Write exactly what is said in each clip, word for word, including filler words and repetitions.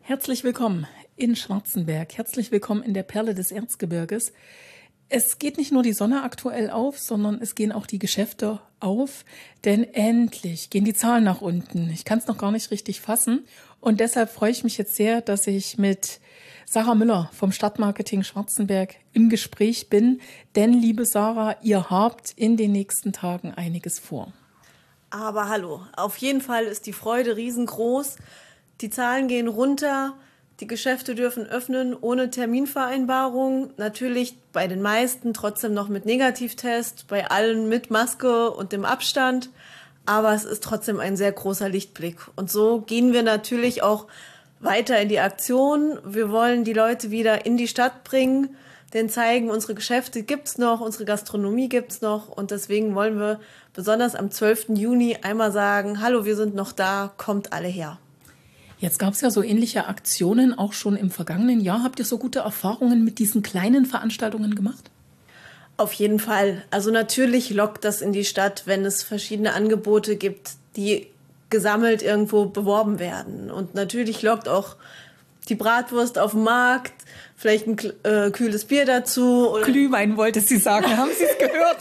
Herzlich willkommen in Schwarzenberg. Herzlich willkommen in der Perle des Erzgebirges. Es geht nicht nur die Sonne aktuell auf, sondern es gehen auch die Geschäfte auf, denn endlich gehen die Zahlen nach unten. Ich kann es noch gar nicht richtig fassen und deshalb freue ich mich jetzt sehr, dass ich mit Sarah Müller vom Stadtmarketing Schwarzenberg im Gespräch bin. Denn, liebe Sarah, ihr habt in den nächsten Tagen einiges vor. Aber hallo, auf jeden Fall ist die Freude riesengroß. Die Zahlen gehen runter, die Geschäfte dürfen öffnen ohne Terminvereinbarung. Natürlich bei den meisten trotzdem noch mit Negativtest, bei allen mit Maske und dem Abstand. Aber es ist trotzdem ein sehr großer Lichtblick. Und so gehen wir natürlich auch weiter in die Aktion. Wir wollen die Leute wieder in die Stadt bringen, denen zeigen, unsere Geschäfte gibt's noch, unsere Gastronomie gibt's noch. Und deswegen wollen wir besonders am zwölften Juni einmal sagen, hallo, wir sind noch da, kommt alle her. Jetzt gab es ja so ähnliche Aktionen auch schon im vergangenen Jahr. Habt ihr so gute Erfahrungen mit diesen kleinen Veranstaltungen gemacht? Auf jeden Fall. Also natürlich lockt das in die Stadt, wenn es verschiedene Angebote gibt, die gesammelt irgendwo beworben werden. Und natürlich lockt auch die Bratwurst auf dem Markt, vielleicht ein äh, kühles Bier dazu. Oder Glühwein wollte sie sagen, haben Sie es gehört?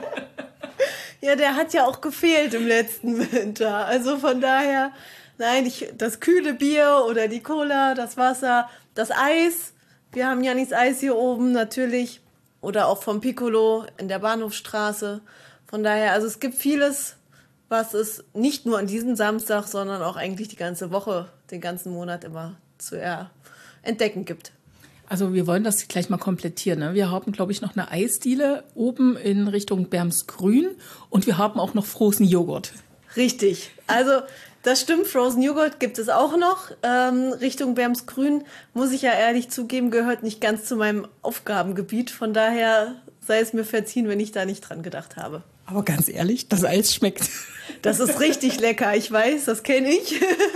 Ja, der hat ja auch gefehlt im letzten Winter. Also von daher, nein, ich, das kühle Bier oder die Cola, das Wasser, das Eis. Wir haben Jannis Eis hier oben natürlich. Oder auch vom Piccolo in der Bahnhofstraße. Von daher, also es gibt vieles, was es nicht nur an diesem Samstag, sondern auch eigentlich die ganze Woche, den ganzen Monat immer zu ja, entdecken gibt. Also wir wollen das gleich mal komplettieren. Ne? Wir haben, glaube ich, noch eine Eisdiele oben in Richtung Bermsgrün und wir haben auch noch Frozen Joghurt. Richtig. Also das stimmt, Frozen Joghurt gibt es auch noch. Ähm, Richtung Bermsgrün, muss ich ja ehrlich zugeben, gehört nicht ganz zu meinem Aufgabengebiet. Von daher sei es mir verziehen, wenn ich da nicht dran gedacht habe. Aber ganz ehrlich, das Eis schmeckt. Das ist richtig lecker, ich weiß, das kenne ich.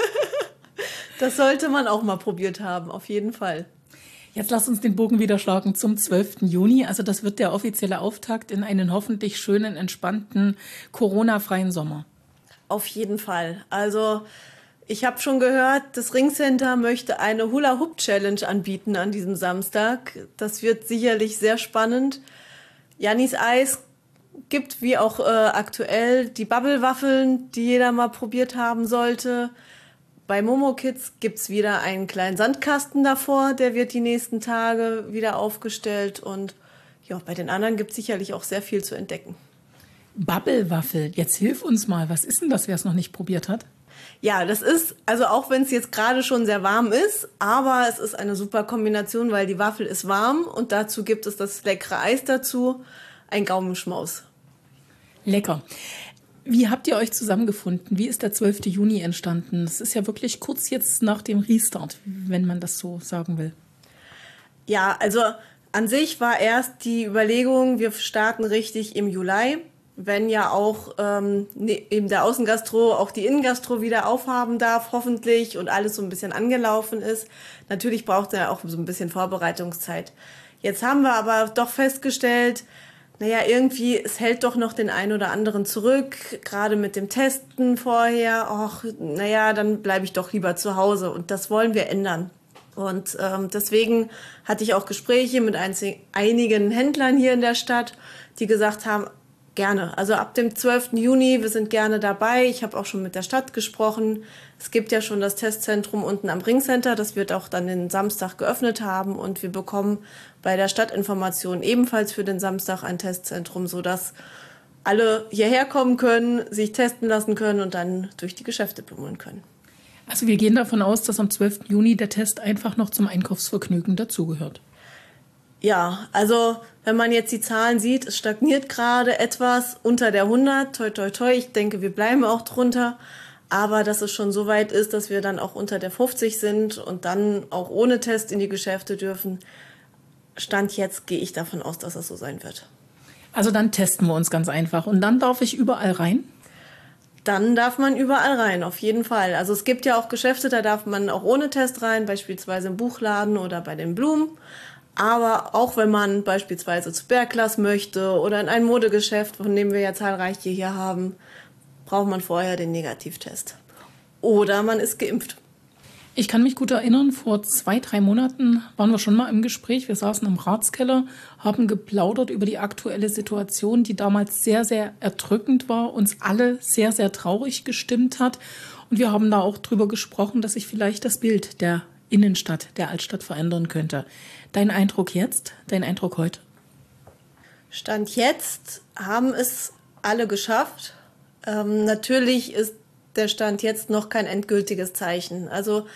Das sollte man auch mal probiert haben, auf jeden Fall. Jetzt lass uns den Bogen wieder schlagen zum zwölften Juni. Also das wird der offizielle Auftakt in einen hoffentlich schönen, entspannten, Corona-freien Sommer. Auf jeden Fall. Also ich habe schon gehört, das Ringcenter möchte eine Hula-Hoop-Challenge anbieten an diesem Samstag. Das wird sicherlich sehr spannend. Jannis Eis gibt wie auch äh, aktuell die Bubble-Waffeln, die jeder mal probiert haben sollte. Bei Momo Kids gibt's wieder einen kleinen Sandkasten davor, der wird die nächsten Tage wieder aufgestellt. Und ja, bei den anderen gibt's sicherlich auch sehr viel zu entdecken. Bubble-Waffel, jetzt hilf uns mal. Was ist denn das, wer es noch nicht probiert hat? Ja, das ist, also auch wenn es jetzt gerade schon sehr warm ist, aber es ist eine super Kombination, weil die Waffel ist warm und dazu gibt es das leckere Eis dazu, ein Gaumenschmaus. Lecker. Wie habt ihr euch zusammengefunden? Wie ist der zwölfte Juni entstanden? Das ist ja wirklich kurz jetzt nach dem Restart, wenn man das so sagen will. Ja, also an sich war erst die Überlegung, wir starten richtig im Juli, wenn ja auch ähm, eben der Außengastro auch die Innengastro wieder aufhaben darf, hoffentlich, und alles so ein bisschen angelaufen ist. Natürlich braucht er auch so ein bisschen Vorbereitungszeit. Jetzt haben wir aber doch festgestellt, naja, irgendwie, es hält doch noch den einen oder anderen zurück, gerade mit dem Testen vorher. Ach, naja, dann bleibe ich doch lieber zu Hause und das wollen wir ändern. Und ähm, deswegen hatte ich auch Gespräche mit einzig, einigen Händlern hier in der Stadt, die gesagt haben, gerne. Also ab dem zwölften Juni, wir sind gerne dabei. Ich habe auch schon mit der Stadt gesprochen. Es gibt ja schon das Testzentrum unten am Ringcenter. Das wird auch dann den Samstag geöffnet haben. Und wir bekommen bei der Stadtinformation ebenfalls für den Samstag ein Testzentrum, sodass alle hierher kommen können, sich testen lassen können und dann durch die Geschäfte bummeln können. Also wir gehen davon aus, dass am zwölften Juni der Test einfach noch zum Einkaufsvergnügen dazugehört. Ja, also wenn man jetzt die Zahlen sieht, es stagniert gerade etwas unter der hundert, toi toi toi, ich denke, wir bleiben auch drunter, aber dass es schon so weit ist, dass wir dann auch unter der fünfzig sind und dann auch ohne Test in die Geschäfte dürfen, Stand jetzt gehe ich davon aus, dass das so sein wird. Also dann testen wir uns ganz einfach und dann darf ich überall rein? Dann darf man überall rein, auf jeden Fall. Also es gibt ja auch Geschäfte, da darf man auch ohne Test rein, beispielsweise im Buchladen oder bei den Blumen. Aber auch wenn man beispielsweise zu Berglas möchte oder in ein Modegeschäft, von dem wir ja zahlreiche hier haben, braucht man vorher den Negativtest. Oder man ist geimpft. Ich kann mich gut erinnern, vor zwei, drei Monaten waren wir schon mal im Gespräch. Wir saßen im Ratskeller, haben geplaudert über die aktuelle Situation, die damals sehr, sehr erdrückend war, uns alle sehr, sehr traurig gestimmt hat. Und wir haben da auch drüber gesprochen, dass sich vielleicht das Bild der Innenstadt, der Altstadt verändern könnte. Dein Eindruck jetzt, dein Eindruck heute? Stand jetzt haben es alle geschafft. Ähm, natürlich ist der Stand jetzt noch kein endgültiges Zeichen. Also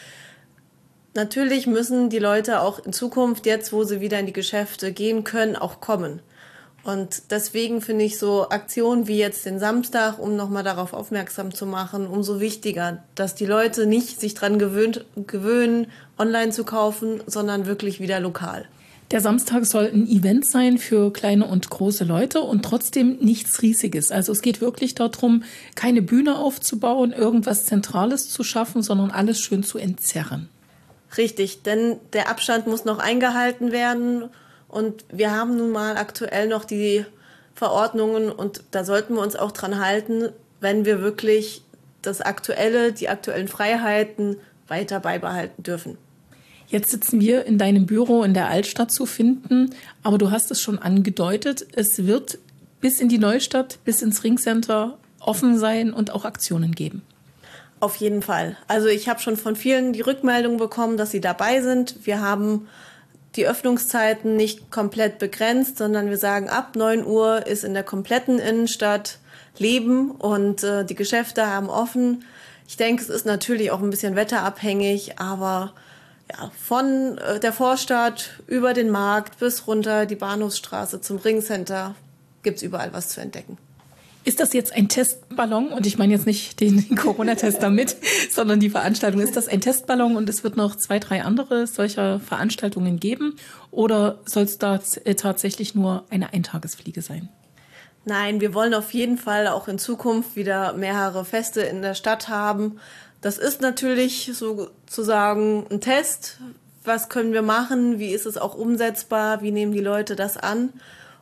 natürlich müssen die Leute auch in Zukunft, jetzt wo sie wieder in die Geschäfte gehen können, auch kommen. Und deswegen finde ich so Aktionen wie jetzt den Samstag, um nochmal darauf aufmerksam zu machen, umso wichtiger, dass die Leute nicht sich dran gewöhnt, gewöhnen, online zu kaufen, sondern wirklich wieder lokal. Der Samstag soll ein Event sein für kleine und große Leute und trotzdem nichts Riesiges. Also es geht wirklich darum, keine Bühne aufzubauen, irgendwas Zentrales zu schaffen, sondern alles schön zu entzerren. Richtig, denn der Abstand muss noch eingehalten werden und wir haben nun mal aktuell noch die Verordnungen und da sollten wir uns auch dran halten, wenn wir wirklich das Aktuelle, die aktuellen Freiheiten weiter beibehalten dürfen. Jetzt sitzen wir in deinem Büro in der Altstadt zu finden, aber du hast es schon angedeutet, es wird bis in die Neustadt, bis ins Ringcenter offen sein und auch Aktionen geben. Auf jeden Fall. Also ich habe schon von vielen die Rückmeldung bekommen, dass sie dabei sind. Wir haben die Öffnungszeiten nicht komplett begrenzt, sondern wir sagen, ab neun Uhr ist in der kompletten Innenstadt Leben und äh, die Geschäfte haben offen. Ich denke, es ist natürlich auch ein bisschen wetterabhängig, aber ja, von äh, der Vorstadt über den Markt bis runter die Bahnhofsstraße zum Ringcenter gibt es überall was zu entdecken. Ist das jetzt ein Testballon? Und ich meine jetzt nicht den Corona-Test damit, sondern die Veranstaltung. Ist das ein Testballon und es wird noch zwei, drei andere solcher Veranstaltungen geben? Oder soll es da tatsächlich nur eine Eintagesfliege sein? Nein, wir wollen auf jeden Fall auch in Zukunft wieder mehrere Feste in der Stadt haben. Das ist natürlich sozusagen ein Test. Was können wir machen? Wie ist es auch umsetzbar? Wie nehmen die Leute das an?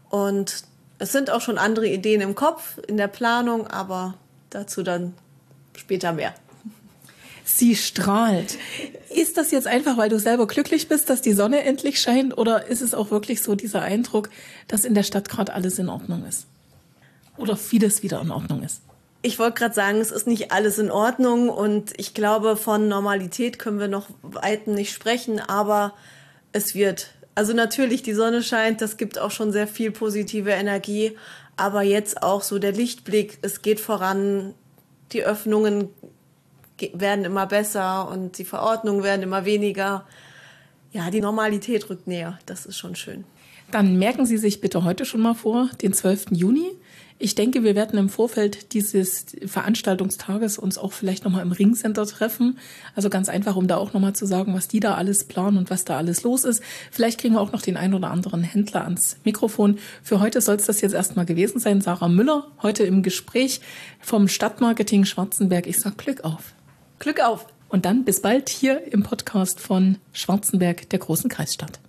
Und es sind auch schon andere Ideen im Kopf, in der Planung, aber dazu dann später mehr. Sie strahlt. Ist das jetzt einfach, weil du selber glücklich bist, dass die Sonne endlich scheint? Oder ist es auch wirklich so dieser Eindruck, dass in der Stadt gerade alles in Ordnung ist? Oder vieles wieder in Ordnung ist? Ich wollte gerade sagen, es ist nicht alles in Ordnung und ich glaube, von Normalität können wir noch weit nicht sprechen, aber es wird. Also natürlich, die Sonne scheint, das gibt auch schon sehr viel positive Energie, aber jetzt auch so der Lichtblick, es geht voran, die Öffnungen werden immer besser und die Verordnungen werden immer weniger. Ja, die Normalität rückt näher, das ist schon schön. Dann merken Sie sich bitte heute schon mal vor, den zwölften Juni. Ich denke, wir werden im Vorfeld dieses Veranstaltungstages uns auch vielleicht nochmal im Ringcenter treffen. Also ganz einfach, um da auch nochmal zu sagen, was die da alles planen und was da alles los ist. Vielleicht kriegen wir auch noch den ein oder anderen Händler ans Mikrofon. Für heute soll es das jetzt erstmal gewesen sein. Sarah Müller, heute im Gespräch vom Stadtmarketing Schwarzenberg. Ich sag Glück auf. Glück auf. Und dann bis bald hier im Podcast von Schwarzenberg, der großen Kreisstadt.